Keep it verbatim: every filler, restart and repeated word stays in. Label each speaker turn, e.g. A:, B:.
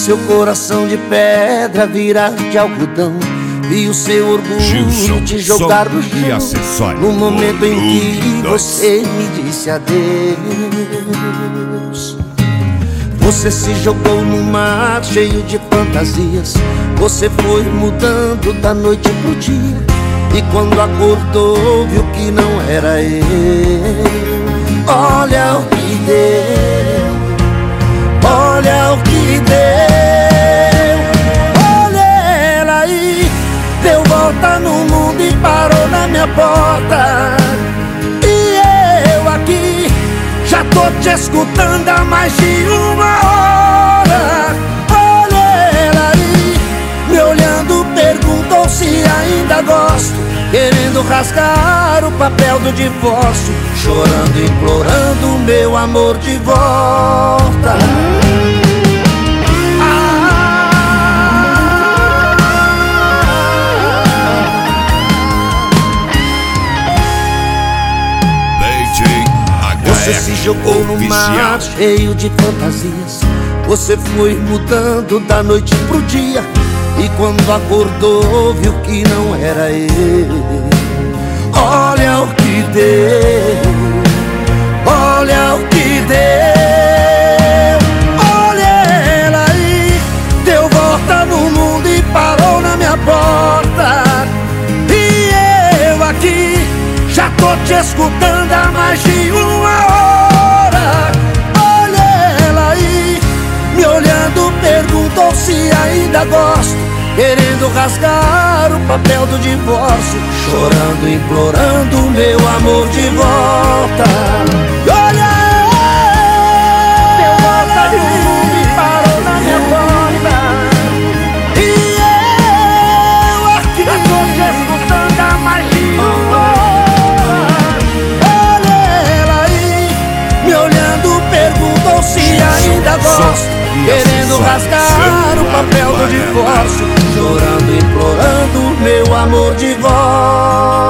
A: seu coração de pedra virar de algodão, vi o seu orgulho
B: Gilson,
A: te jogar no
B: som e
A: chão,
B: acessórios.
A: no momento em que
B: Um, dois.
A: você me disse adeus. Você se jogou no mar cheio de fantasias, você foi mudando da noite pro dia, e quando acordou viu que não era eu. Olha o que deu, olha o que deu. Olha ela aí, deu volta no mundo e parou na minha porta. E eu aqui, já tô te escutando há mais de uma hora. Olha ela aí, me olhando, perguntou se ainda gosto, querendo rasgar o papel do divórcio, chorando, implorando meu amor de volta. Você se jogou no mar cheio de fantasias, você foi mudando da noite pro dia, e quando acordou viu que não era eu. Olha o que deu, olha o que deu. Olha ela aí, deu volta no mundo e parou na minha porta. E eu aqui, já tô te escutando há mais de uma hora. Olha ela aí, me olhando, perguntou se ainda gosto, querendo rasgar o papel do divórcio, chorando, implorando meu amor de volta. E olha ela, deu volta no mundo e parou na minha porta. E eu aqui, já tô te escutando há mais de uma hora. Olha ela aí, me olhando, perguntou se ainda gosto, querendo rasgar o papel do divórcio, chorando, implorando meu amor de volta.